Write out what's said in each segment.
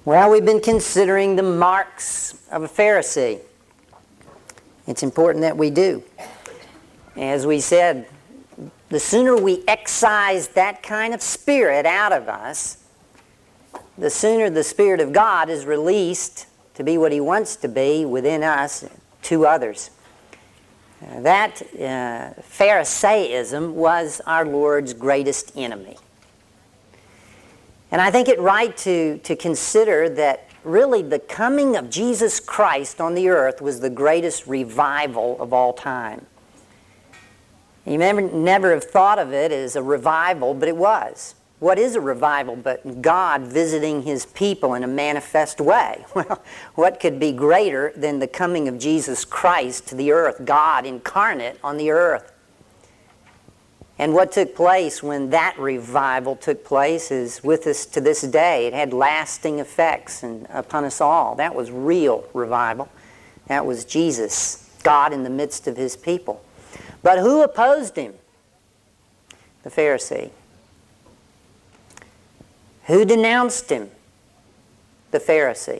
Well, we've been considering the marks of a Pharisee. It's important that we do. As we said, the sooner we excise that kind of spirit out of us, the sooner the Spirit of God is released to be what He wants to be within us to others. That Pharisaism was our Lord's greatest enemy. And I think it right to consider that really the coming of Jesus Christ on the earth was the greatest revival of all time. You never have thought of it as a revival, but it was. What is a revival but God visiting His people in a manifest way? Well, what could be greater than the coming of Jesus Christ to the earth, God incarnate on the earth? And what took place when that revival took place is with us to this day. It had lasting effects upon us all. That was real revival. That was Jesus, God in the midst of His people. But who opposed Him? The Pharisee. Who denounced Him? The Pharisee.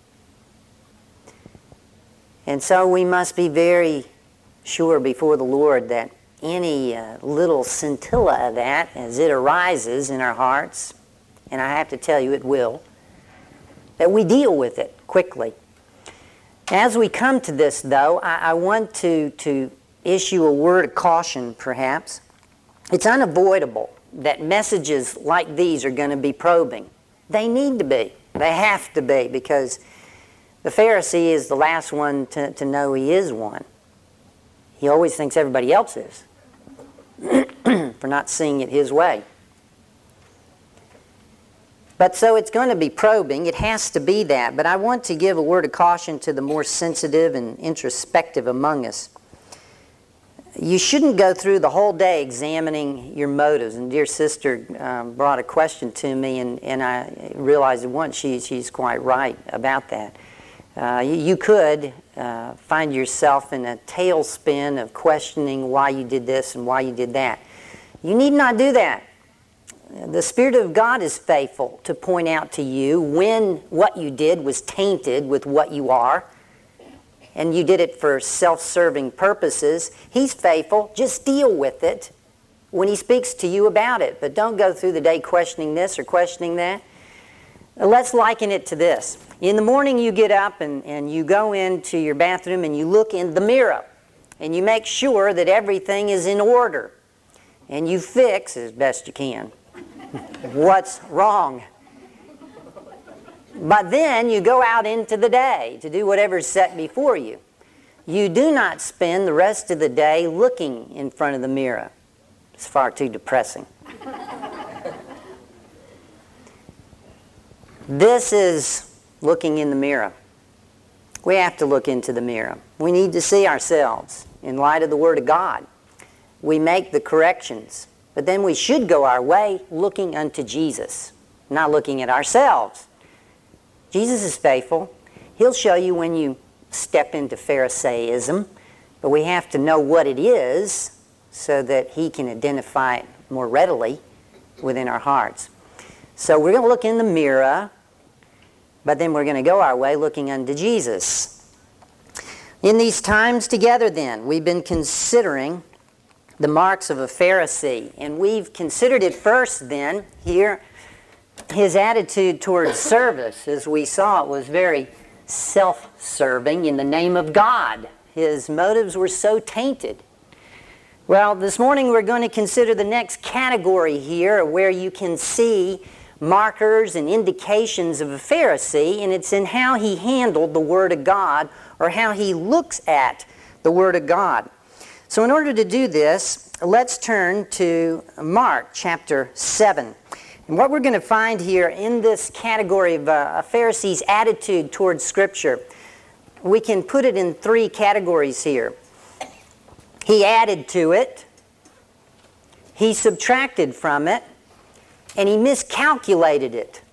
And so we must be very sure before the Lord that any little scintilla of that, as it arises in our hearts, and I have to tell you it will, that we deal with it quickly. As we come to this, though, I want to issue a word of caution, perhaps. It's unavoidable that messages like these are going to be probing. They need to be. They have to be, because the Pharisee is the last one to know he is one. He always thinks everybody else is for not seeing it his way. But so it's going to be probing. It has to be that. But I want to give a word of caution to the more sensitive and introspective among us. You shouldn't go through the whole day examining your motives. And dear sister brought a question to me, and I realized at once she's quite right about that. You could find yourself in a tailspin of questioning why you did this and why you did that. You need not do that. The Spirit of God is faithful to point out to you when what you did was tainted with what you are, and you did it for self-serving purposes. He's faithful. Just deal with it when He speaks to you about it. But don't go through the day questioning this or questioning that. Let's liken it to this. In the morning you get up and you go into your bathroom and you look in the mirror and you make sure that everything is in order. And you fix, as best you can, what's wrong. But then you go out into the day to do whatever's set before you. You do not spend the rest of the day looking in front of the mirror. It's far too depressing. This is looking in the mirror. We have to look into the mirror. We need to see ourselves in light of the Word of God. We make the corrections, but then we should go our way looking unto Jesus, not looking at ourselves. Jesus is faithful. He'll show you when you step into Pharisaism, but we have to know what it is so that He can identify it more readily within our hearts. So we're going to look in the mirror, but then we're going to go our way looking unto Jesus. In these times together then, we've been considering the marks of a Pharisee, and we've considered it first then here. His attitude towards service, as we saw, it was very self-serving in the name of God. His motives were so tainted. Well, this morning we're going to consider the next category here where you can see markers and indications of a Pharisee, and it's in how he handled the Word of God or how he looks at the Word of God. So in order to do this, let's turn to Mark chapter 7. And what we're going to find here in this category of a Pharisee's attitude towards Scripture, we can put it in three categories here. He added to it, he subtracted from it, and he miscalculated it.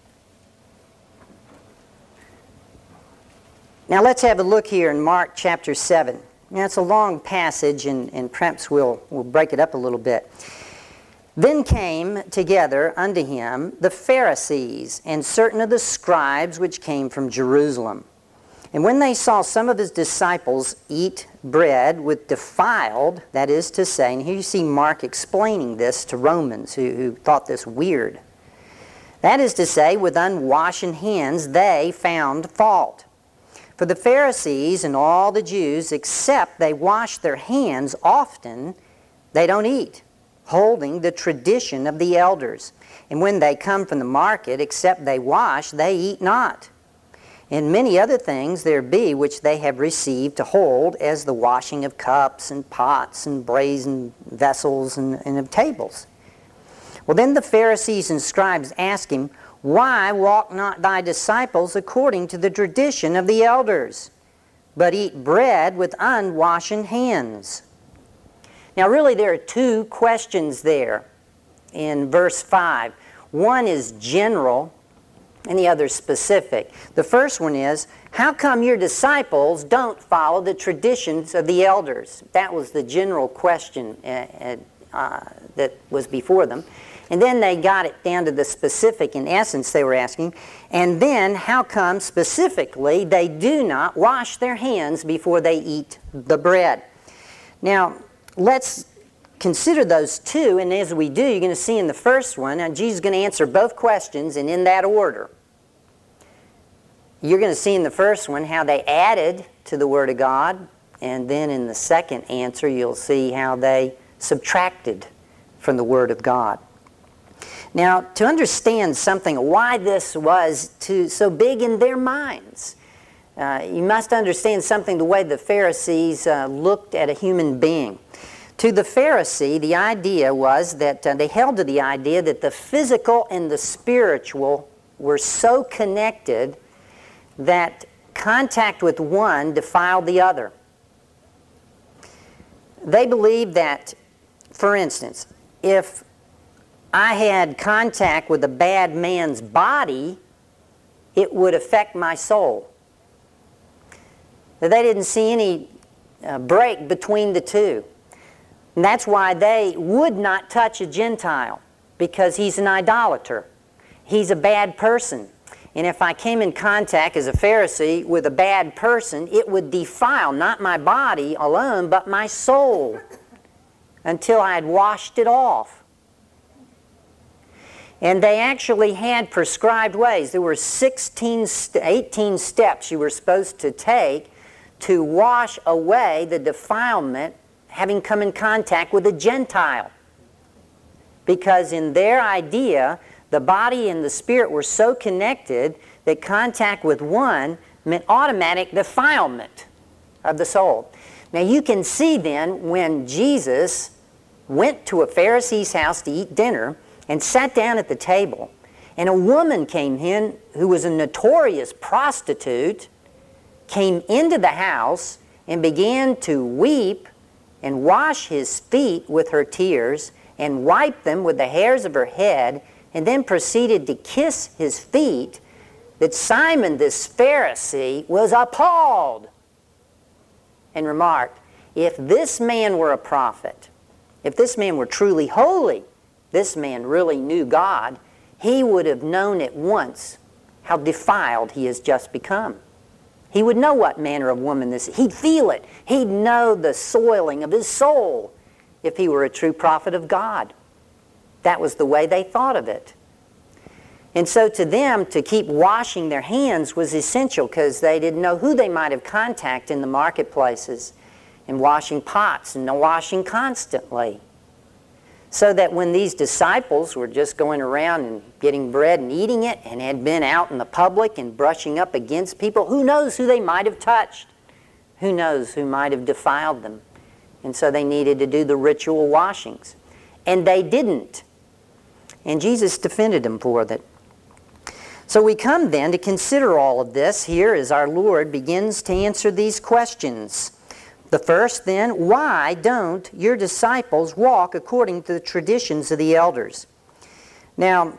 Now let's have a look here in Mark chapter 7. Now it's a long passage, and perhaps we'll break it up a little bit. Then came together unto him the Pharisees and certain of the scribes which came from Jerusalem. And when they saw some of his disciples eat bread with defiled, that is to say, and here you see Mark explaining this to Romans who thought this weird. That is to say, with unwashen hands, they found fault. For the Pharisees and all the Jews, except they wash their hands often, they don't eat, holding the tradition of the elders. And when they come from the market, except they wash, they eat not. And many other things there be which they have received to hold, as the washing of cups and pots and brazen vessels and of tables. Well, then the Pharisees and scribes asked him, Why walk not thy disciples according to the tradition of the elders, but eat bread with unwashen hands? Now really there are two questions there in verse 5. One is general and the other specific. The first one is, how come your disciples don't follow the traditions of the elders? That was the general question that was before them. And then they got it down to the specific, in essence, they were asking. And then, how come specifically they do not wash their hands before they eat the bread? Now, let's consider those two, and as we do, you're going to see in the first one, now Jesus is going to answer both questions, and in that order. You're going to see in the first one how they added to the Word of God, and then in the second answer, you'll see how they subtracted from the Word of God. Now, to understand something, why this was so big in their minds, you must understand something, the way the Pharisees looked at a human being. To the Pharisee, the idea was that they held to the idea that the physical and the spiritual were so connected that contact with one defiled the other. They believed that, for instance, if I had contact with a bad man's body, it would affect my soul. They didn't see any break between the two. And that's why they would not touch a Gentile, because he's an idolater. He's a bad person. And if I came in contact as a Pharisee with a bad person, it would defile not my body alone, but my soul until I had washed it off. And they actually had prescribed ways. There were 18 steps you were supposed to take to wash away the defilement having come in contact with a Gentile. Because in their idea, the body and the spirit were so connected that contact with one meant automatic defilement of the soul. Now you can see then when Jesus went to a Pharisee's house to eat dinner and sat down at the table, and a woman came in who was a notorious prostitute, came into the house and began to weep and wash his feet with her tears and wipe them with the hairs of her head, and then proceeded to kiss his feet, that Simon this Pharisee was appalled and remarked, if this man were a prophet, if this man were truly holy, this man really knew God, he would have known at once how defiled he has just become. He would know what manner of woman this is. He'd feel it. He'd know the soiling of his soul if he were a true prophet of God. That was the way they thought of it. And so to them, to keep washing their hands was essential, because they didn't know who they might have contacted in the marketplaces, and washing pots and washing constantly. So that when these disciples were just going around and getting bread and eating it, and had been out in the public and brushing up against people, who knows who they might have touched? Who knows who might have defiled them? And so they needed to do the ritual washings. And they didn't. And Jesus defended them for that. So we come then to consider all of this here as our Lord begins to answer these questions. The first then, why don't your disciples walk according to the traditions of the elders? Now,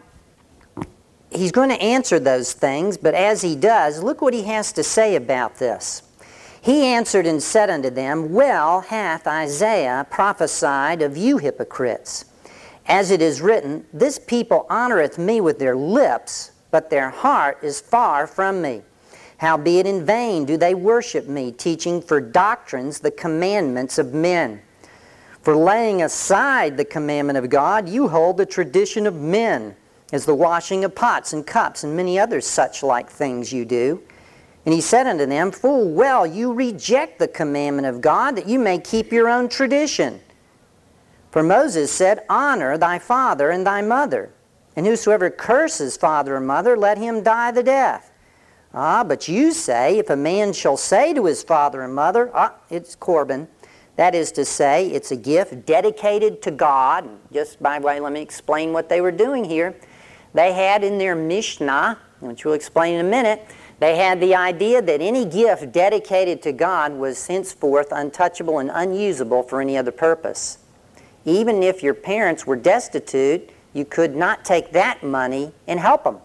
he's going to answer those things, but as he does, look what he has to say about this. He answered and said unto them, Well hath Isaiah prophesied of you hypocrites, As it is written, this people honoreth me with their lips, but their heart is far from me. Howbeit in vain do they worship me, teaching for doctrines the commandments of men. For laying aside the commandment of God, you hold the tradition of men, as the washing of pots and cups and many other such like things you do. And he said unto them, Full well you reject the commandment of God, that you may keep your own tradition. For Moses said, Honor thy father and thy mother, and whosoever curses father or mother, let him die the death. But you say, if a man shall say to his father and mother, it's Corban, that is to say, it's a gift dedicated to God. Just by the way, let me explain what they were doing here. They had in their Mishnah, which we'll explain in a minute, they had the idea that any gift dedicated to God was henceforth untouchable and unusable for any other purpose. Even if your parents were destitute, you could not take that money and help them,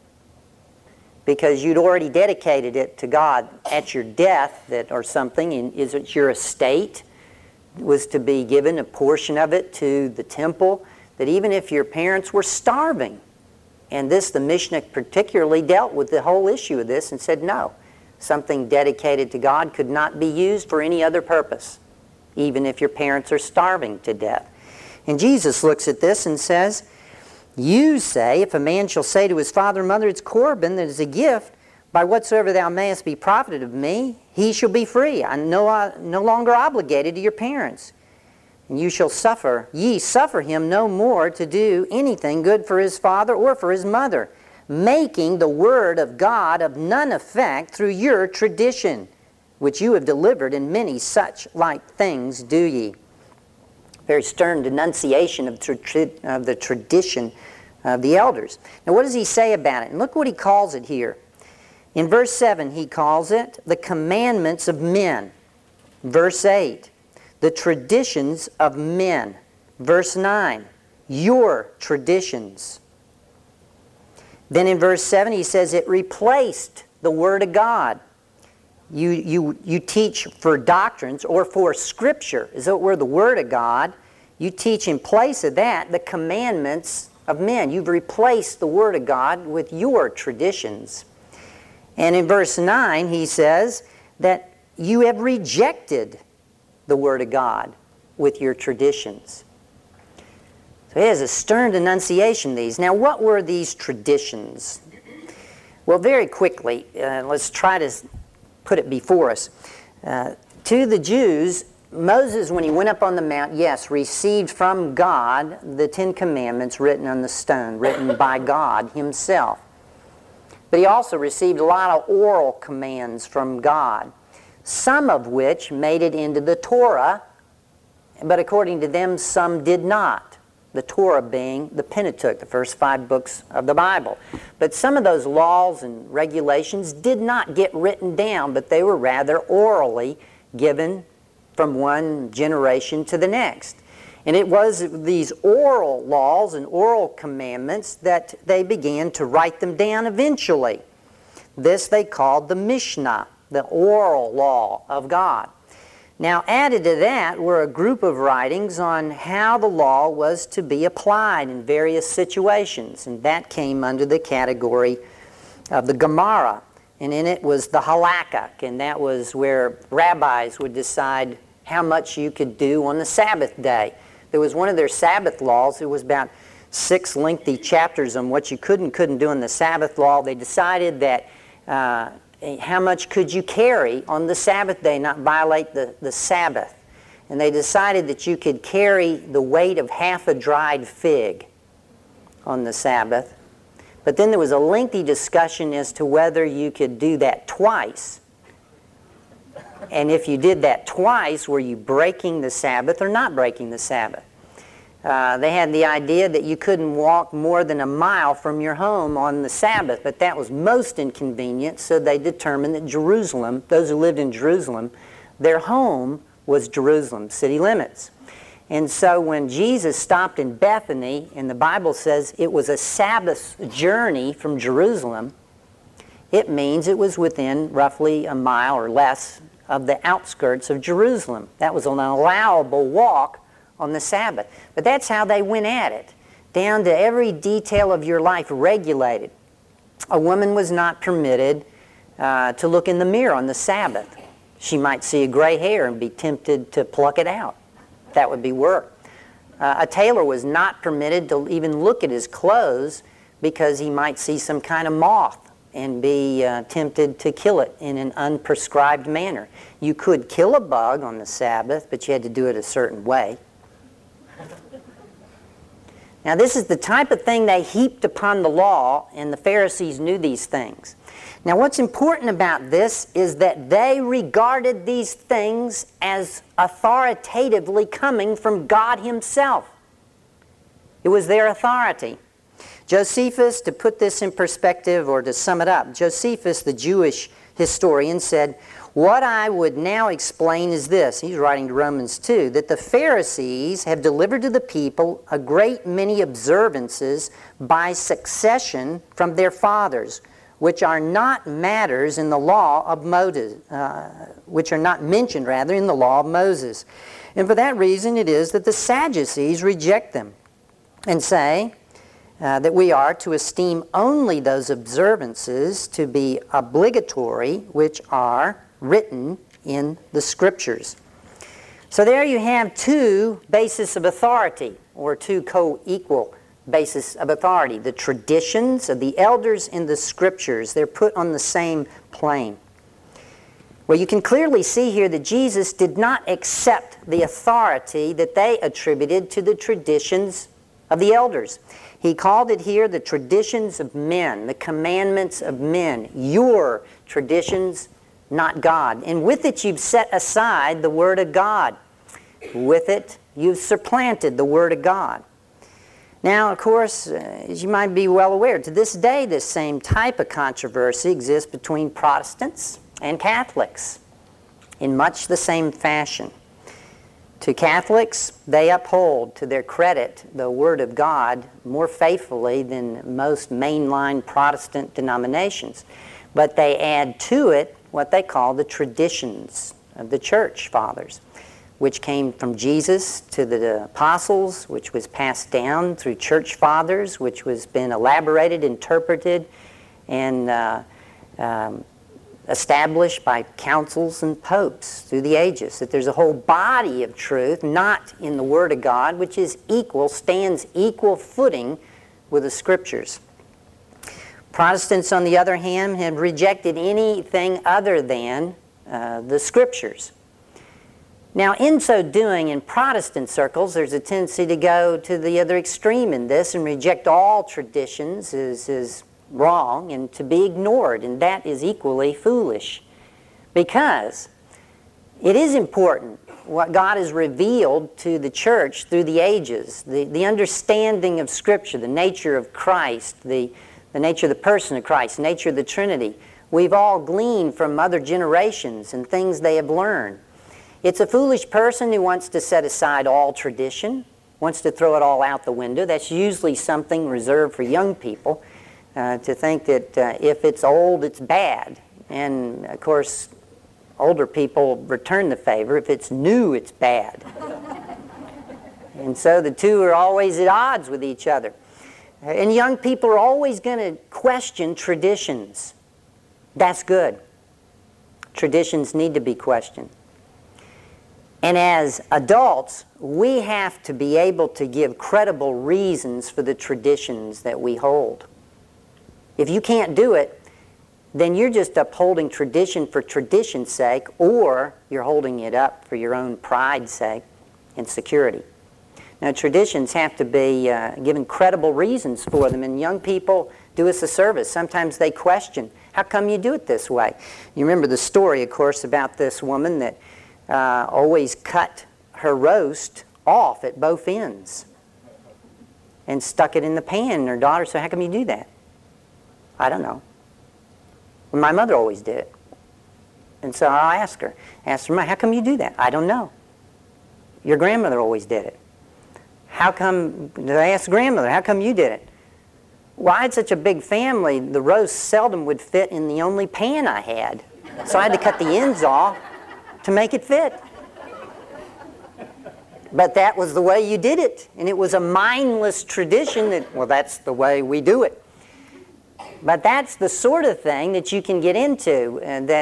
because you'd already dedicated it to God at your death, or something, and is it your estate was to be given a portion of it to the temple, that even if your parents were starving, and the Mishnah particularly dealt with the whole issue of this and said, no, something dedicated to God could not be used for any other purpose, even if your parents are starving to death. And Jesus looks at this and says, you say, if a man shall say to his father and mother, it's Corban, that is a gift, by whatsoever thou mayest be profited of me, he shall be free. I'm no longer obligated to your parents. And ye suffer him no more to do anything good for his father or for his mother, making the word of God of none effect through your tradition, which you have delivered, and many such like things do ye. Very stern denunciation of the tradition of the elders. Now what does he say about it? And look what he calls it here. In verse 7 he calls it the commandments of men. Verse 8, the traditions of men. Verse 9, your traditions. Then in verse 7 he says it replaced the Word of God. You teach for doctrines or for Scripture, as though it were the Word of God. You teach in place of that the commandments of men. You've replaced the Word of God with your traditions. And in verse 9 he says that you have rejected the Word of God with your traditions. So he has a stern denunciation of these. Now what were these traditions? Well, very quickly, let's try to put it before us. To the Jews, Moses, when he went up on the mount, yes, received from God the Ten Commandments written on the stone, written by God himself. But he also received a lot of oral commands from God, some of which made it into the Torah, but according to them, some did not. The Torah being the Pentateuch, the first 5 books of the Bible. But some of those laws and regulations did not get written down, but they were rather orally given from one generation to the next. And it was these oral laws and oral commandments that they began to write them down eventually. This they called the Mishnah, the oral law of God. Now added to that were a group of writings on how the law was to be applied in various situations, and that came under the category of the Gemara. And in it was the Halakha, and that was where rabbis would decide how much you could do on the Sabbath day. There was one of their Sabbath laws. It was about 6 lengthy chapters on what you could and couldn't do in the Sabbath law. They decided that how much could you carry on the Sabbath day, not violate the Sabbath. And they decided that you could carry the weight of half a dried fig on the Sabbath. But then there was a lengthy discussion as to whether you could do that twice. And if you did that twice, were you breaking the Sabbath or not breaking the Sabbath? They had the idea that you couldn't walk more than a mile from your home on the Sabbath, but that was most inconvenient, so they determined that Jerusalem, those who lived in Jerusalem, their home was Jerusalem, city limits. And so when Jesus stopped in Bethany, and the Bible says it was a Sabbath journey from Jerusalem, it means it was within roughly a mile or less of the outskirts of Jerusalem. That was an allowable walk on the Sabbath. But that's how they went at it, down to every detail of your life regulated. A woman was not permitted to look in the mirror on the Sabbath. She might see a gray hair and be tempted to pluck it out. That would be work. A tailor was not permitted to even look at his clothes because he might see some kind of moth and be tempted to kill it in an unprescribed manner. You could kill a bug on the Sabbath, but you had to do it a certain way. Now, this is the type of thing they heaped upon the law, and the Pharisees knew these things. Now, what's important about this is that they regarded these things as authoritatively coming from God Himself. It was their authority. Josephus, to put this in perspective or to sum it up, Josephus, the Jewish historian, said, "What I would now explain is this," he's writing to Romans 2, "that the Pharisees have delivered to the people a great many observances by succession from their fathers, which are not matters in the law of Moses, which are not mentioned, rather, in the law of Moses. And for that reason it is that the Sadducees reject them and say that we are to esteem only those observances to be obligatory which are written in the Scriptures." So there you have two bases of authority, or two co-equal basis of authority. The traditions of the elders and the Scriptures, they're put on the same plane. Well, you can clearly see here that Jesus did not accept the authority that they attributed to the traditions of the elders. He called it here the traditions of men, the commandments of men, your traditions, not God. And with it you've set aside the Word of God. With it you've supplanted the Word of God. Now, of course, as you might be well aware, to this day this same type of controversy exists between Protestants and Catholics in much the same fashion. To Catholics, they uphold, to their credit, the Word of God more faithfully than most mainline Protestant denominations. But they add to it what they call the traditions of the Church Fathers, which came from Jesus to the apostles, which was passed down through Church Fathers, which was been elaborated, interpreted, and established by councils and popes through the ages. That there's a whole body of truth, not in the Word of God, which is equal, stands equal footing with the Scriptures. Protestants, on the other hand, have rejected anything other than the Scriptures. Now, in so doing, in Protestant circles, there's a tendency to go to the other extreme in this and reject all traditions as wrong and to be ignored, and that is equally foolish, because it is important what God has revealed to the church through the ages, the understanding of Scripture, the nature of Christ, the nature of the person of Christ, the nature of the Trinity. We've all gleaned from other generations and things they have learned. It's a foolish person who wants to set aside all tradition, wants to throw it all out the window. That's usually something reserved for young people, to think that if it's old, it's bad. And, of course, older people return the favor. If it's new, it's bad. And so the two are always at odds with each other. And young people are always going to question traditions. That's good. Traditions need to be questioned. And as adults, we have to be able to give credible reasons for the traditions that we hold. If you can't do it, then you're just upholding tradition for tradition's sake, or you're holding it up for your own pride's sake and security. Now, traditions have to be given credible reasons for them, and young people do us a service. Sometimes they question, how come you do it this way? You remember the story, of course, about this woman that always cut her roast off at both ends and stuck it in the pan. And her daughter said, how come you do that? I don't know. Well, my mother always did it. And so I asked her, how come you do that? I don't know. Your grandmother always did it. How come, I asked grandmother, how come you did it? Well, I had such a big family, the roast seldom would fit in the only pan I had. So I had to cut the ends off to make it fit. But that was the way you did it. And it was a mindless tradition that, well, that's the way we do it. But that's the sort of thing that you can get into,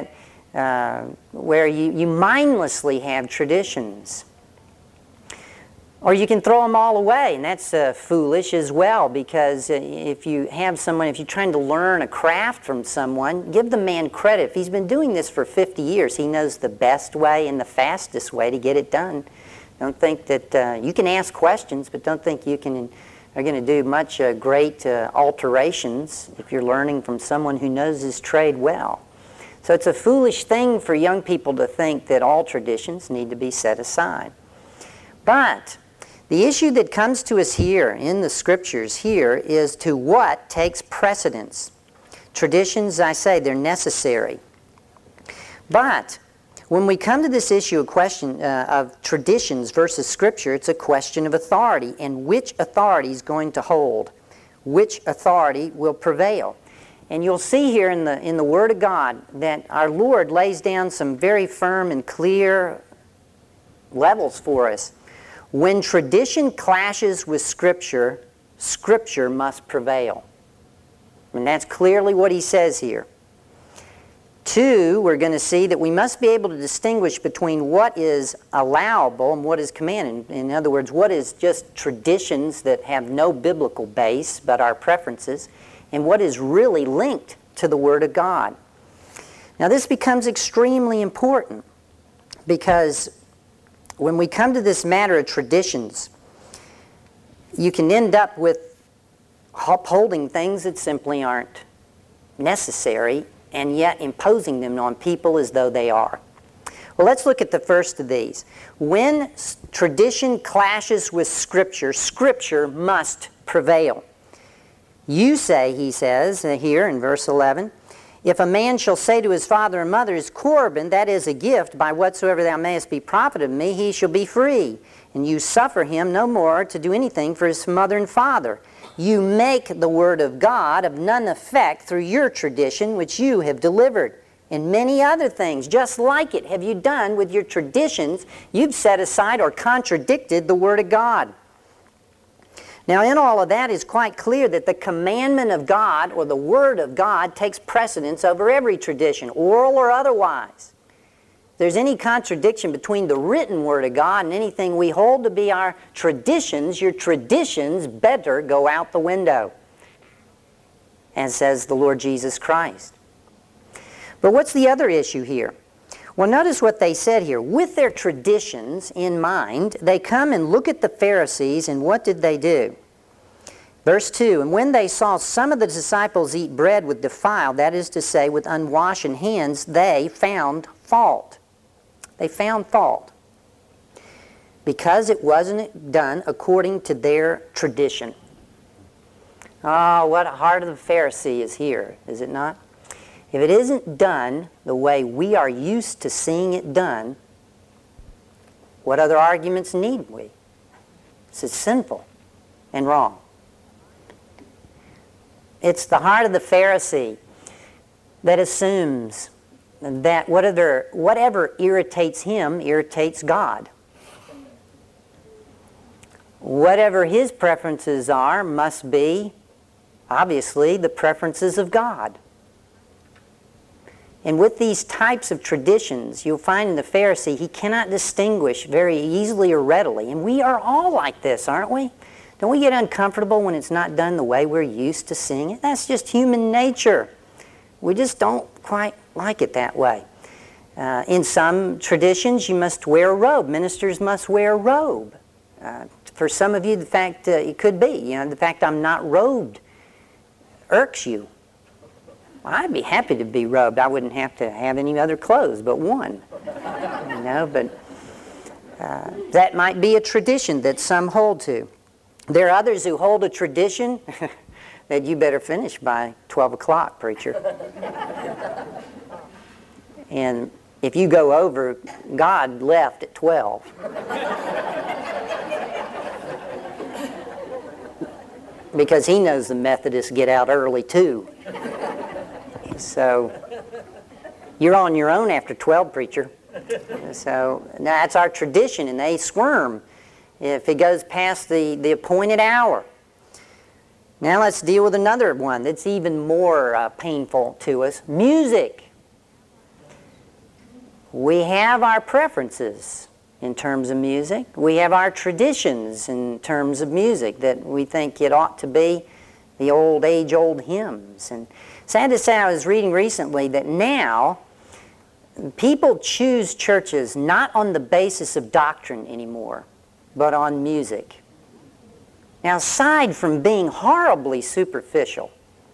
where you mindlessly have traditions. Or you can throw them all away, and that's foolish as well, because if you're trying to learn a craft from someone, give the man credit. If he's been doing this for 50 years, he knows the best way and the fastest way to get it done. Don't think that you can ask questions, but don't think you are going to do much great alterations if you're learning from someone who knows his trade well. So it's a foolish thing for young people to think that all traditions need to be set aside. But the issue that comes to us here in the Scriptures here is to what takes precedence. Traditions, I say, they're necessary. But when we come to this issue of traditions versus Scripture, it's a question of authority, and which authority is going to hold, which authority will prevail. And you'll see here in the Word of God that our Lord lays down some very firm and clear levels for us. When tradition clashes with Scripture, Scripture must prevail. And that's clearly what he says here. 2, we're going to see that we must be able to distinguish between what is allowable and what is commanded. In other words, what is just traditions that have no biblical base but our preferences, and what is really linked to the Word of God. Now this becomes extremely important, because when we come to this matter of traditions, you can end up with upholding things that simply aren't necessary, and yet imposing them on people as though they are. Well, let's look at the first of these. When tradition clashes with Scripture, Scripture must prevail. You say, he says here in verse 11, if a man shall say to his father and mother, his Corban, that is a gift, by whatsoever thou mayest be profited of me, he shall be free. And you suffer him no more to do anything for his mother and father. You make the word of God of none effect through your tradition which you have delivered. And many other things just like it have you done with your traditions. You've set aside or contradicted the Word of God. Now in all of that is quite clear that the commandment of God or the Word of God takes precedence over every tradition, oral or otherwise. If there's any contradiction between the written Word of God and anything we hold to be our traditions, your traditions better go out the window, as says the Lord Jesus Christ. But what's the other issue here? Well, notice what they said here. With their traditions in mind, they come and look at the Pharisees, and what did they do? Verse 2, and when they saw some of the disciples eat bread with defiled, that is to say, with unwashed hands, they found fault. They found fault. Because it wasn't done according to their tradition. Oh, what a heart of the Pharisee is here, is it not? If it isn't done the way we are used to seeing it done, what other arguments need we? This is sinful and wrong. It's the heart of the Pharisee that assumes that whatever irritates him irritates God. Whatever his preferences are must be, obviously, the preferences of God. And with these types of traditions, you'll find in the Pharisee, he cannot distinguish very easily or readily. And we are all like this, aren't we? Don't we get uncomfortable when it's not done the way we're used to seeing it? That's just human nature. We just don't quite like it that way. In some traditions, you must wear a robe. Ministers must wear a robe. For some of you, the fact, it could be, the fact I'm not robed irks you. Well, I'd be happy to be robed. I wouldn't have to have any other clothes but one. But that might be a tradition that some hold to. There are others who hold a tradition that you better finish by 12 o'clock, preacher. And if you go over, God left at 12. Because he knows the Methodists get out early too. So, you're on your own after 12, preacher. So, now that's our tradition, and they squirm if it goes past the appointed hour. Now let's deal with another one that's even more painful to us. Music. We have our preferences in terms of music. We have our traditions in terms of music that we think it ought to be, the old age-old hymns. And sad to say, I was reading recently that now people choose churches not on the basis of doctrine anymore, but on music. Now, aside from being horribly superficial,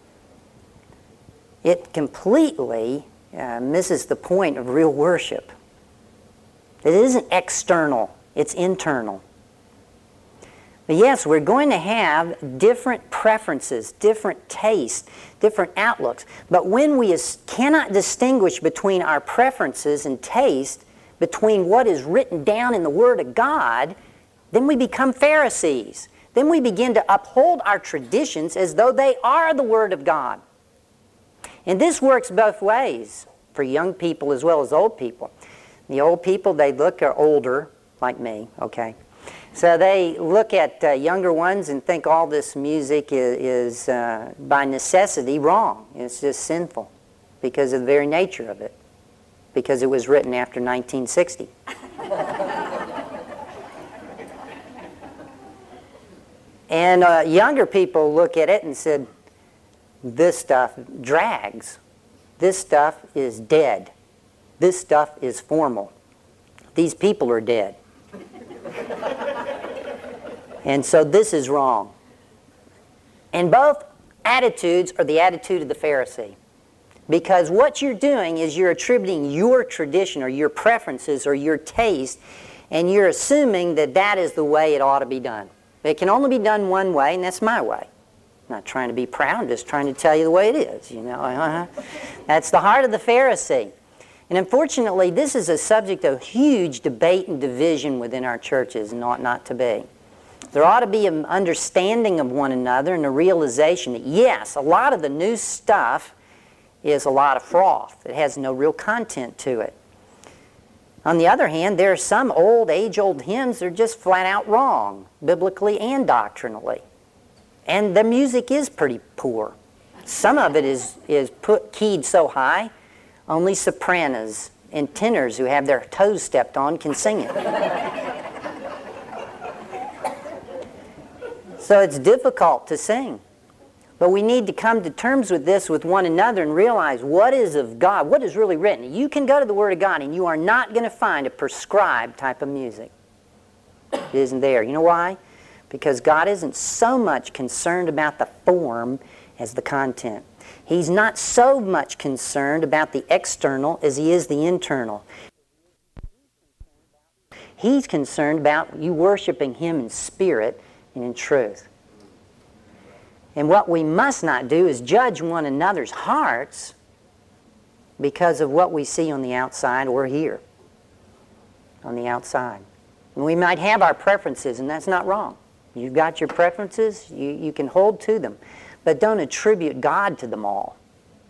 it completely misses the point of real worship. It isn't external, it's internal. But yes, we're going to have different preferences, different tastes, different outlooks. But when we cannot distinguish between our preferences and taste, between what is written down in the Word of God, then we become Pharisees. Then we begin to uphold our traditions as though they are the Word of God. And this works both ways, for young people as well as old people. The old people, they are older, like me, okay? So they look at younger ones and think all this music is by necessity wrong. It's just sinful because of the very nature of it, because it was written after 1960. And younger people look at it and said, this stuff drags. This stuff is dead. This stuff is formal. These people are dead. And so this is wrong. And both attitudes are the attitude of the Pharisee. Because what you're doing is you're attributing your tradition or your preferences or your taste, and you're assuming that that is the way it ought to be done. It can only be done one way, and that's my way. I'm not trying to be proud, I'm just trying to tell you the way it is, you know. That's the heart of the Pharisee. And unfortunately, this is a subject of huge debate and division within our churches, and ought not to be. There ought to be an understanding of one another and a realization that, yes, a lot of the new stuff is a lot of froth. It has no real content to it. On the other hand, there are some age-old hymns that are just flat out wrong, biblically and doctrinally. And the music is pretty poor. Some of it is keyed so high, only sopranos and tenors who have their toes stepped on can sing it. So it's difficult to sing. But we need to come to terms with this with one another and realize what is of God, what is really written. You can go to the Word of God and you are not going to find a prescribed type of music. It isn't there. You know why? Because God isn't so much concerned about the form as the content. He's not so much concerned about the external as He is the internal. He's concerned about you worshiping Him in spirit and in truth. And what we must not do is judge one another's hearts because of what we see on the outside or hear on the outside. And we might have our preferences, and that's not wrong. You've got your preferences, you can hold to them. But don't attribute God to them all.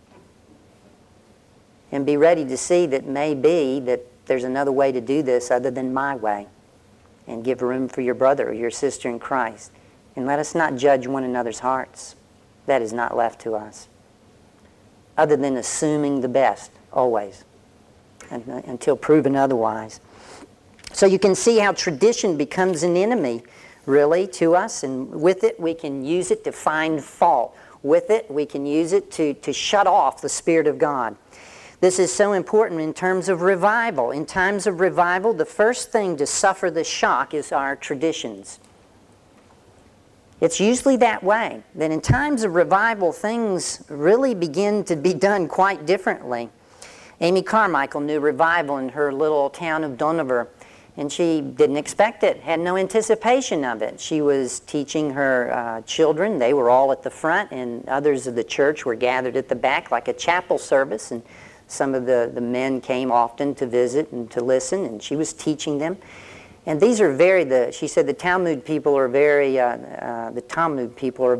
And be ready to see that maybe that there's another way to do this other than my way. And give room for your brother or your sister in Christ. And let us not judge one another's hearts. That is not left to us. Other than assuming the best, always, until proven otherwise. So you can see how tradition becomes an enemy, really, to us. And with it, we can use it to find fault. With it, we can use it to shut off the Spirit of God. This is so important in terms of revival. In times of revival, the first thing to suffer the shock is our traditions. It's usually that way, that in times of revival, things really begin to be done quite differently. Amy Carmichael knew revival in her little town of Dohnavur, and she didn't expect it, had no anticipation of it. She was teaching her children. They were all at the front, and others of the church were gathered at the back like a chapel service, and some of the men came often to visit and to listen, and she was teaching them. And these are she said the Talmud people are very, Tamil,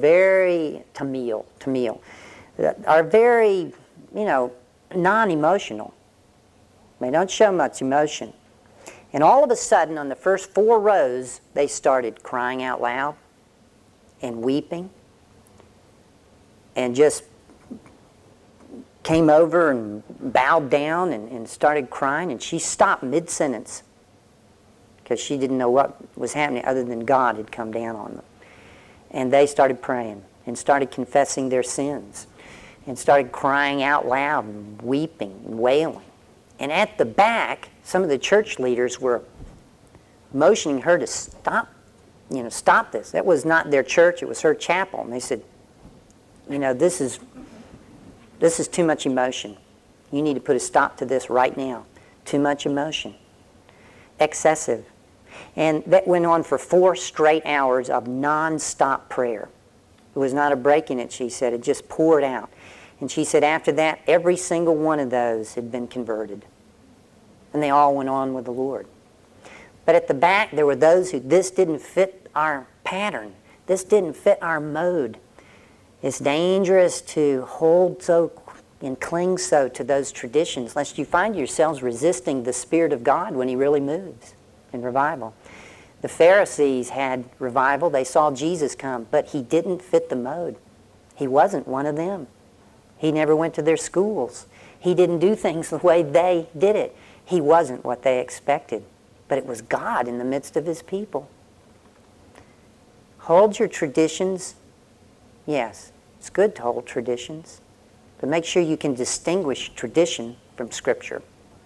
are very, non-emotional. They don't show much emotion. And all of a sudden, on the first 4 rows, they started crying out loud and weeping and just came over and bowed down and started crying. And she stopped mid-sentence because she didn't know what was happening other than God had come down on them. And they started praying and started confessing their sins and started crying out loud and weeping and wailing. And at the back, some of the church leaders were motioning her to stop, stop this. That was not their church, it was her chapel. And they said, this is too much emotion. You need to put a stop to this right now. Too much emotion. Excessive. And that went on for 4 straight hours of non-stop prayer. It was not a break in it, she said. It just poured out. And she said after that, every single one of those had been converted. And they all went on with the Lord. But at the back, there were those who, this didn't fit our pattern. This didn't fit our mode. It's dangerous to hold so and cling so to those traditions, lest you find yourselves resisting the Spirit of God when He really moves in revival. The Pharisees had revival. They saw Jesus come, but He didn't fit the mode. He wasn't one of them. He never went to their schools. He didn't do things the way they did it. He wasn't what they expected. But it was God in the midst of His people. Hold your traditions. Yes, it's good to hold traditions. But make sure you can distinguish tradition from Scripture.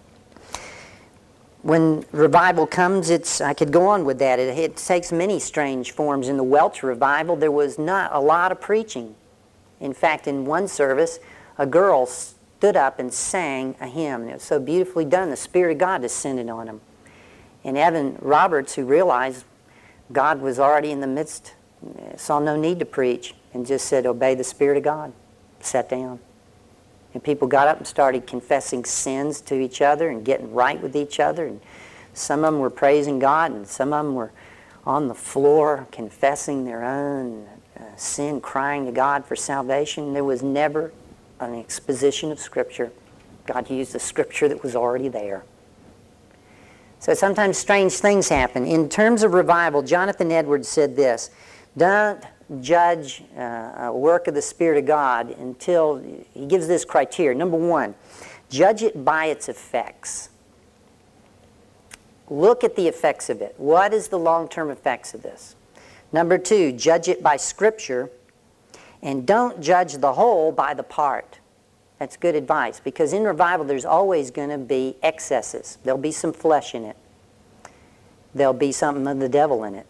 When revival comes, I could go on with that. It takes many strange forms. In the Welsh revival, there was not a lot of preaching. In fact, in one service, a girl stood up and sang a hymn. It was so beautifully done. The Spirit of God descended on him. And Evan Roberts, who realized God was already in the midst, saw no need to preach and just said, obey the Spirit of God. Sat down. And people got up and started confessing sins to each other and getting right with each other. And some of them were praising God, and some of them were on the floor confessing their own sin, crying to God for salvation. There was never an exposition of Scripture. God used the Scripture that was already there. So sometimes strange things happen. In terms of revival, Jonathan Edwards said this: don't judge a work of the Spirit of God until, he gives this criteria. Number 1, judge it by its effects. Look at the effects of it. What is the long-term effects of this? Number 2, judge it by Scripture, and don't judge the whole by the part. That's good advice, because in revival there's always going to be excesses. There'll be some flesh in it. There'll be something of the devil in it.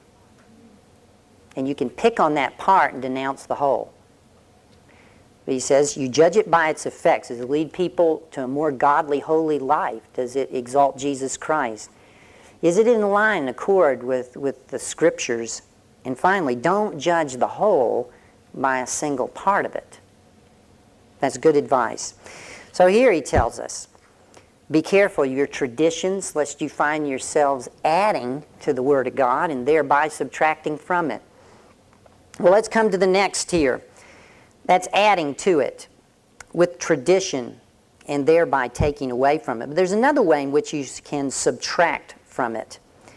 And you can pick on that part and denounce the whole. But he says, you judge it by its effects. Does it lead people to a more godly, holy life? Does it exalt Jesus Christ? Is it in line, accord with the Scriptures? And finally, don't judge the whole by a single part of it. That's good advice. So here he tells us, be careful of your traditions, lest you find yourselves adding to the Word of God and thereby subtracting from it. Well, let's come to the next here. That's adding to it with tradition and thereby taking away from it. But there's another way in which you can subtract from it.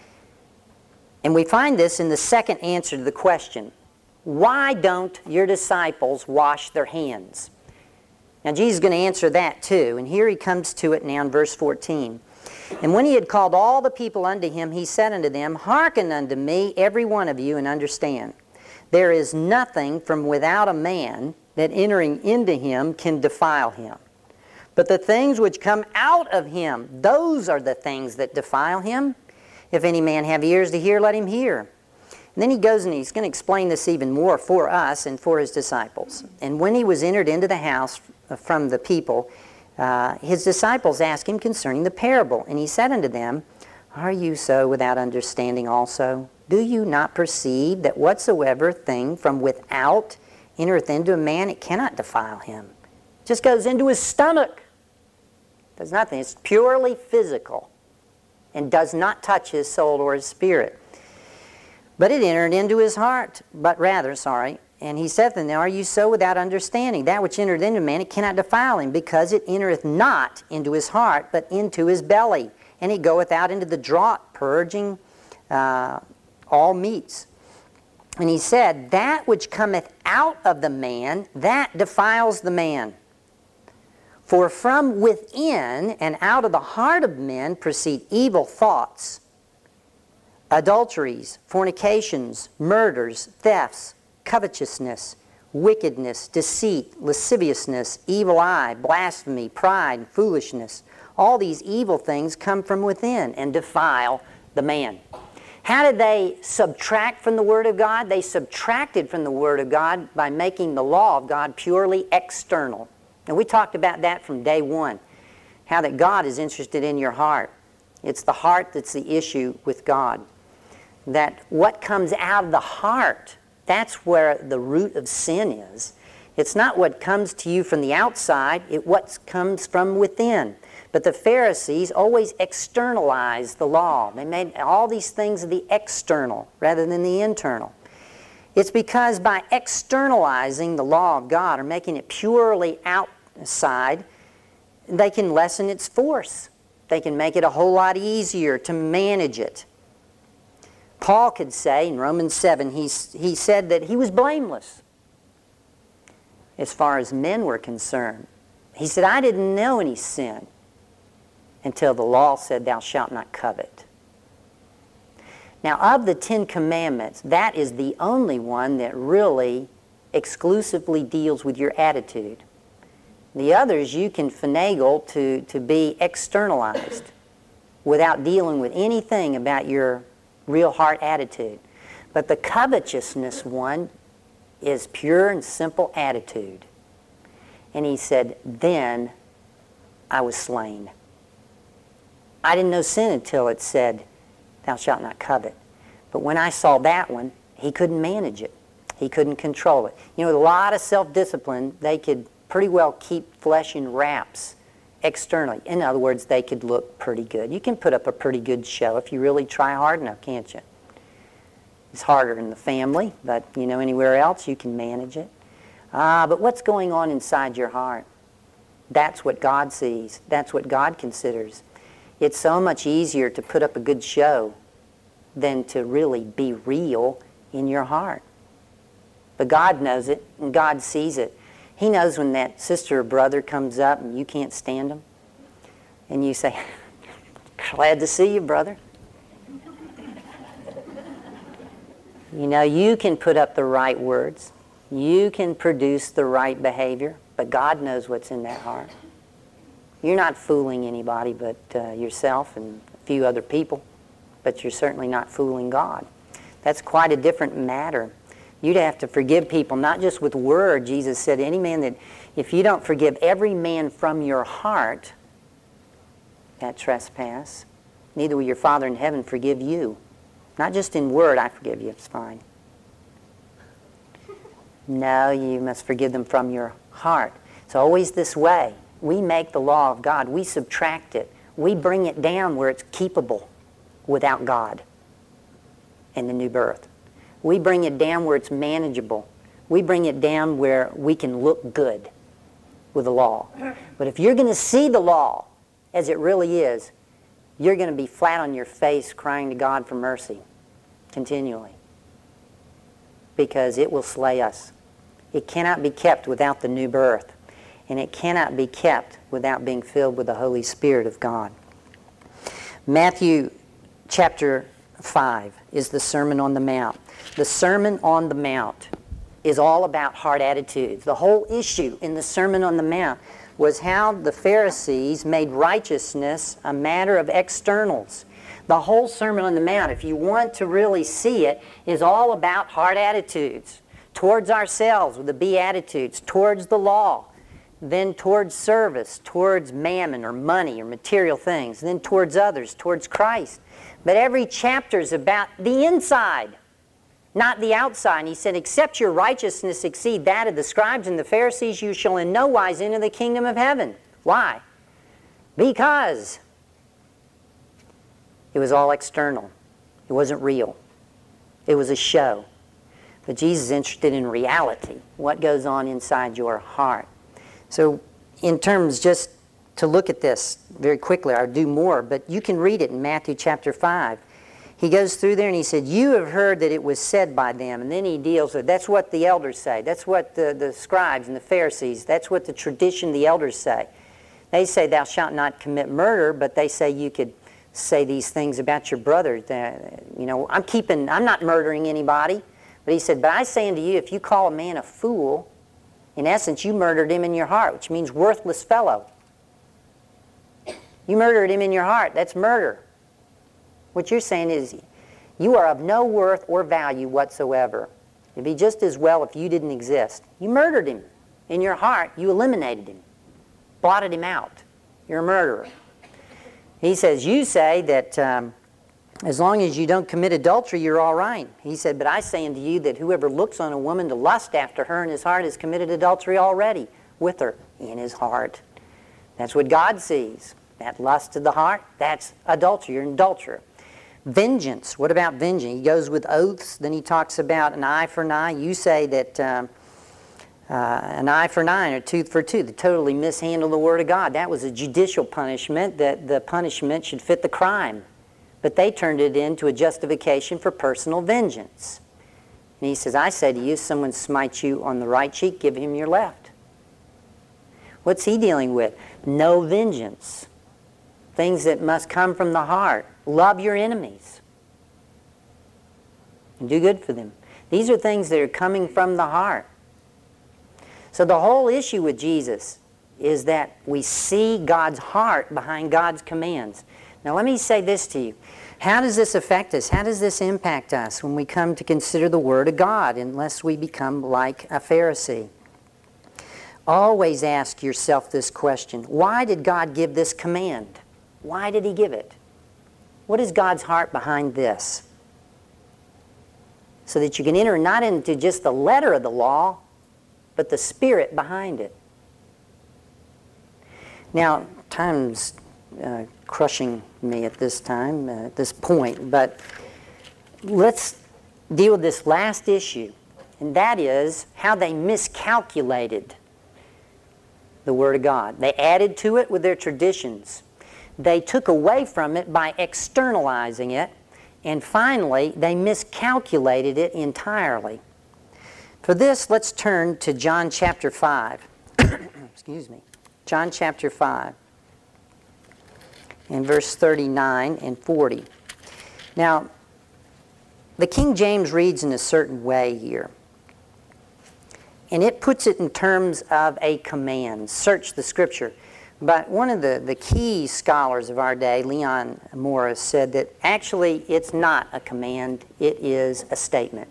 And we find this in the second answer to the question, why don't your disciples wash their hands? Now Jesus is going to answer that too, and here he comes to it now in verse 14. And when he had called all the people unto him, he said unto them, hearken unto me, every one of you, and understand. There is nothing from without a man that entering into him can defile him. But the things which come out of him, those are the things that defile him. If any man have ears to hear, let him hear. And then he goes and he's going to explain this even more for us and for his disciples. And when he was entered into the house from the people, his disciples asked him concerning the parable. And he said unto them, are you so without understanding also? Do you not perceive that whatsoever thing from without entereth into a man, it cannot defile him? It just goes into his stomach. Does nothing. It's purely physical and does not touch his soul or his spirit. But it entered into his heart, and he saith unto them, are you so without understanding? That which entered into man, it cannot defile him, because it entereth not into his heart, but into his belly, and he goeth out into the draught, purging all meats. And he said, that which cometh out of the man, that defiles the man. For from within and out of the heart of men proceed evil thoughts, adulteries, fornications, murders, thefts, covetousness, wickedness, deceit, lasciviousness, evil eye, blasphemy, pride, foolishness. All these evil things come from within and defile the man. How did they subtract from the Word of God? They subtracted from the Word of God by making the law of God purely external. And we talked about that from day one, how that God is interested in your heart. It's the heart that's the issue with God. That what comes out of the heart, that's where the root of sin is. It's not what comes to you from the outside, it's what comes from within. But the Pharisees always externalized the law. They made all these things of the external rather than the internal. It's because by externalizing the law of God or making it purely outside, they can lessen its force. They can make it a whole lot easier to manage it. Paul could say in Romans 7, he said that he was blameless as far as men were concerned. He said, I didn't know any sin until the law said, thou shalt not covet. Now, of the 10 Commandments, that is the only one that really exclusively deals with your attitude. The others you can finagle to be externalized without dealing with anything about your real heart attitude. But the covetousness one is pure and simple attitude. And he said, then I was slain. I didn't know sin until it said, thou shalt not covet. But when I saw that one, he couldn't manage it. He couldn't control it. You know, with a lot of self-discipline, they could pretty well keep flesh in wraps externally. In other words, they could look pretty good. You can put up a pretty good show if you really try hard enough, can't you? It's harder in the family, but you know, anywhere else you can manage it. But what's going on inside your heart? That's what God sees. That's what God considers. It's so much easier to put up a good show than to really be real in your heart. But God knows it, and God sees it. He knows when that sister or brother comes up and you can't stand them, and you say, glad to see you, brother. You know, you can put up the right words. You can produce the right behavior, but God knows what's in that heart. You're not fooling anybody but yourself and a few other people, but you're certainly not fooling God. That's quite a different matter. You'd have to forgive people, not just with word. Jesus said, any man that, if you don't forgive every man from your heart that trespass, neither will your Father in heaven forgive you. Not just in word, I forgive you, it's fine. No, you must forgive them from your heart. It's always this way. We make the law of God. We subtract it. We bring it down where it's keepable without God in the new birth. We bring it down where it's manageable. We bring it down where we can look good with the law. But if you're going to see the law as it really is, you're going to be flat on your face crying to God for mercy continually, because it will slay us. It cannot be kept without the new birth, and it cannot be kept without being filled with the Holy Spirit of God. Matthew chapter 5 is the Sermon on the Mount. The Sermon on the Mount is all about heart attitudes. The whole issue in the Sermon on the Mount was how the Pharisees made righteousness a matter of externals. The whole Sermon on the Mount, if you want to really see it, is all about heart attitudes towards ourselves with the Beatitudes, towards the law, then towards service, towards mammon or money or material things, then towards others, towards Christ. But every chapter is about the inside, not the outside. And he said, except your righteousness exceed that of the scribes and the Pharisees, you shall in no wise enter the kingdom of heaven. Why? Because it was all external. It wasn't real. It was a show. But Jesus is interested in reality, what goes on inside your heart. So in terms just to look at this very quickly. I'll do more, but you can read it in Matthew chapter 5. He goes through there and he said, you have heard that it was said by them. And then he deals with, that's what the elders say. That's what the scribes and the Pharisees, that's what the tradition, the elders say. They say, thou shalt not commit murder, but they say you could say these things about your brother. You know, I'm not murdering anybody. But he said, but I say unto you, if you call a man a fool, in essence, you murdered him in your heart, which means worthless fellow. You murdered him in your heart. That's murder. What you're saying is, you are of no worth or value whatsoever. It'd be just as well if you didn't exist. You murdered him in your heart. You eliminated him. Blotted him out. You're a murderer. He says, you say that as long as you don't commit adultery, you're all right. He said, but I say unto you that whoever looks on a woman to lust after her in his heart has committed adultery already with her in his heart. That's what God sees. That lust of the heart, that's adultery. You're an adulterer. Vengeance. What about vengeance? He goes with oaths. Then he talks about an eye for an eye. You say that an eye for an eye and a tooth for a tooth. They totally mishandle the Word of God. That was a judicial punishment, that the punishment should fit the crime. But they turned it into a justification for personal vengeance. And he says, I say to you, if someone smites you on the right cheek, give him your left. What's he dealing with? No vengeance. Things that must come from the heart. Love your enemies. And do good for them. These are things that are coming from the heart. So the whole issue with Jesus is that we see God's heart behind God's commands. Now let me say this to you. How does this affect us? How does this impact us when we come to consider the Word of God, unless we become like a Pharisee? Always ask yourself this question. Why did God give this command? Why did He give it? What is God's heart behind this? So that you can enter not into just the letter of the law, but the spirit behind it. Now, time's crushing me at this time, at this point, but let's deal with this last issue, and that is how they miscalculated the Word of God. They added to it with their traditions. They took away from it by externalizing it, and finally, they miscalculated it entirely. For this, let's turn to John chapter 5. Excuse me. John chapter 5. In verse 39 and 40. Now, the King James reads in a certain way here. And it puts it in terms of a command. Search the Scripture. But one of the key scholars of our day, Leon Morris, said that actually it's not a command, it is a statement.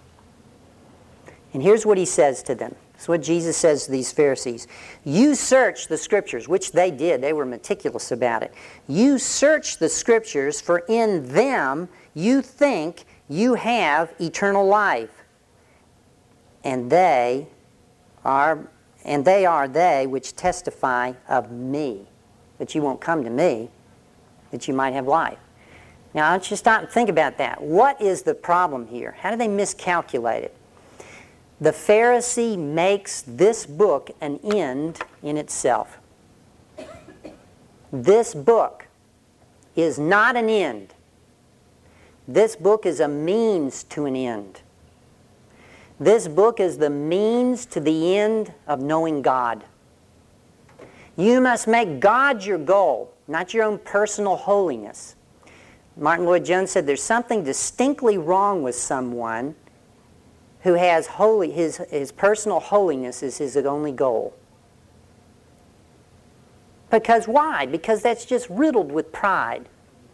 And here's what he says to them. It's what Jesus says to these Pharisees. You search the Scriptures, which they did. They were meticulous about it. You search the Scriptures, for in them you think you have eternal life. And they are they which testify of me. That you won't come to me, that you might have life. Now, I want you to stop and think about that. What is the problem here? How do they miscalculate it? The Pharisee makes this book an end in itself. This book is not an end. This book is a means to an end. This book is the means to the end of knowing God. You must make God your goal, not your own personal holiness. Martin Lloyd-Jones said there's something distinctly wrong with someone who has his personal holiness is his only goal. Because why? Because that's just riddled with pride.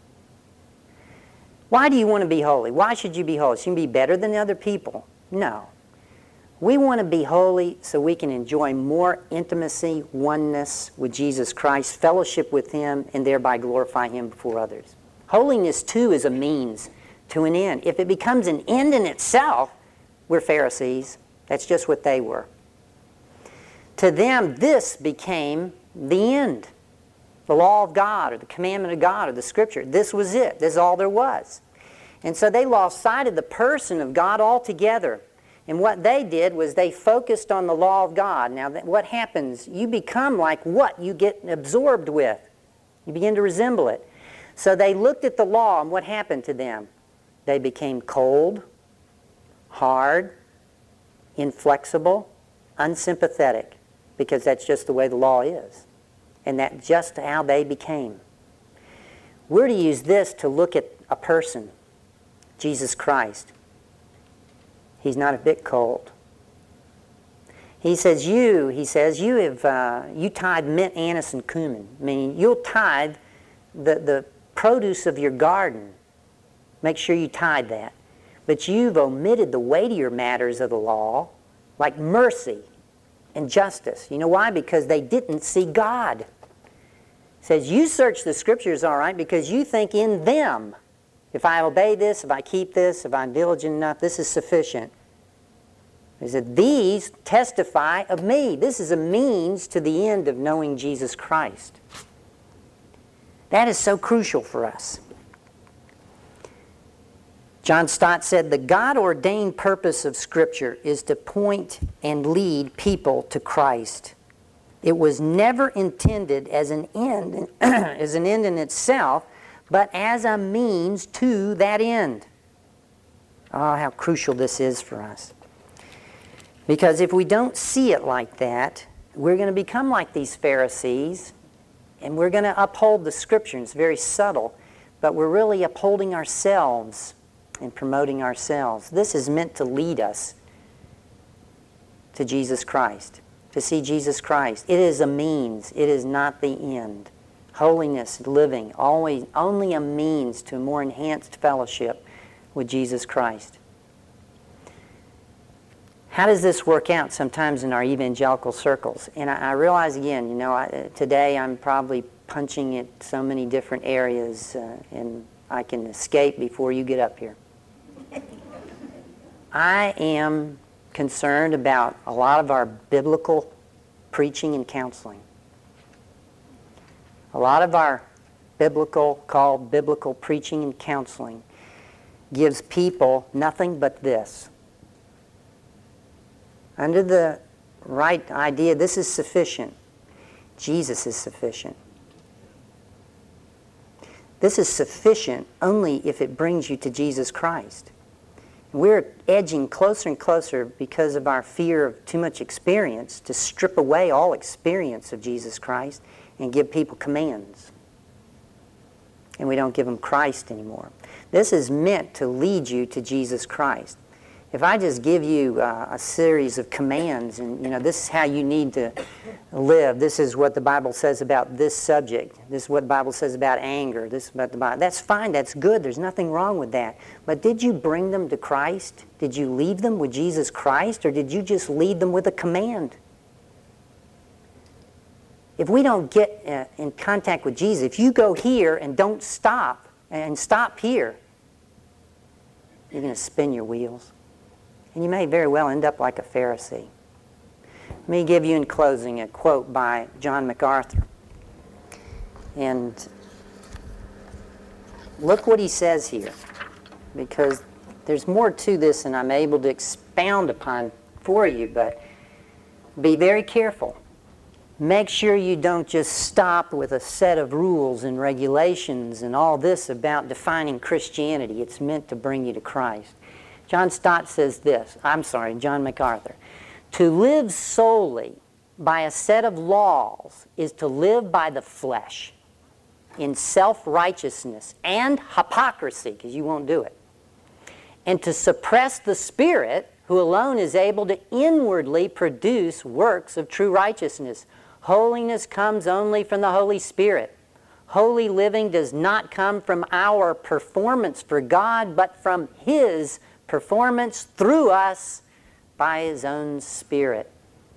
Why do you want to be holy? Why should you be holy? So you can be better than other people? No. We want to be holy so we can enjoy more intimacy, oneness with Jesus Christ, fellowship with Him, and thereby glorify Him before others. Holiness, too, is a means to an end. If it becomes an end in itself, we're Pharisees. That's just what they were. To them, this became the end. The law of God, or the commandment of God, or the Scripture. This was it. This is all there was. And so they lost sight of the person of God altogether. And what they did was they focused on the law of God. Now, what happens? You become like what you get absorbed with. You begin to resemble it. So they looked at the law, and what happened to them? They became cold, hard, inflexible, unsympathetic, because that's just the way the law is. And that's just how they became. We're to use this to look at a person, Jesus Christ. He's not a bit cold. He says, you tithe mint, anise, and cumin. I mean, you'll tithe the produce of your garden. Make sure you tithe that. But you've omitted the weightier matters of the law, like mercy and justice. You know why? Because they didn't see God. It says, you search the Scriptures, all right, because you think in them, if I obey this, if I keep this, if I'm diligent enough, this is sufficient. He said, these testify of me. This is a means to the end of knowing Jesus Christ. That is so crucial for us. John Stott said, the God-ordained purpose of Scripture is to point and lead people to Christ. It was never intended as an end, in itself, but as a means to that end. Oh, how crucial this is for us. Because if we don't see it like that, we're going to become like these Pharisees, and we're going to uphold the Scripture. It's very subtle, but we're really upholding ourselves and promoting ourselves. This is meant to lead us to Jesus Christ, to see Jesus Christ. It is a means. It is not the end. Holiness, living, always only a means to a more enhanced fellowship with Jesus Christ. How does this work out sometimes in our evangelical circles? And I realize again, today I'm probably punching at so many different areas and I can escape before you get up here. I am concerned about a lot of our biblical preaching and counseling. A lot of our called biblical preaching and counseling gives people nothing but this. Under the right idea, this is sufficient. Jesus is sufficient. This is sufficient only if it brings you to Jesus Christ. We're edging closer and closer because of our fear of too much experience to strip away all experience of Jesus Christ and give people commands. And we don't give them Christ anymore. This is meant to lead you to Jesus Christ. If I just give you a series of commands and, this is how you need to live, this is what the Bible says about this subject, this is what the Bible says about anger, this is about the Bible, that's fine, that's good, there's nothing wrong with that. But did you bring them to Christ? Did you leave them with Jesus Christ, or did you just lead them with a command? If we don't get in contact with Jesus, if you go here and don't stop, and stop here, you're going to spin your wheels. And you may very well end up like a Pharisee. Let me give you in closing a quote by John MacArthur. And look what he says here, because there's more to this than I'm able to expound upon for you, but be very careful. Make sure you don't just stop with a set of rules and regulations and all this about defining Christianity. It's meant to bring you to Christ. John MacArthur. To live solely by a set of laws is to live by the flesh in self-righteousness and hypocrisy, because you won't do it. And to suppress the Spirit, who alone is able to inwardly produce works of true righteousness. Holiness comes only from the Holy Spirit. Holy living does not come from our performance for God, but from His performance through us by His own Spirit.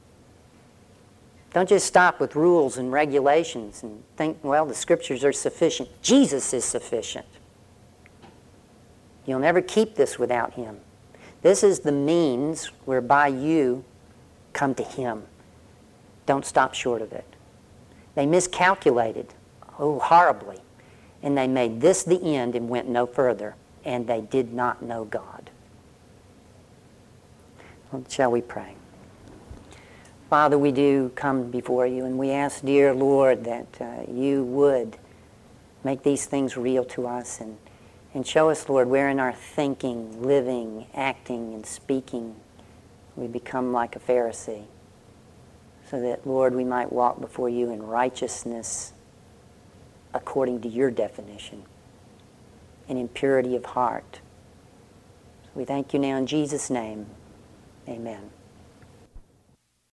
Don't just stop with rules and regulations and think, well, the Scriptures are sufficient. Jesus is sufficient. You'll never keep this without Him. This is the means whereby you come to Him. Don't stop short of it. They miscalculated, horribly, and they made this the end and went no further, and they did not know God. Shall we pray? Father, we do come before you, and we ask, dear Lord, that you would make these things real to us and show us, Lord, where in our thinking, living, acting, and speaking we become like a Pharisee, so that, Lord, we might walk before you in righteousness according to your definition and in purity of heart. So we thank you now in Jesus' name. Amen.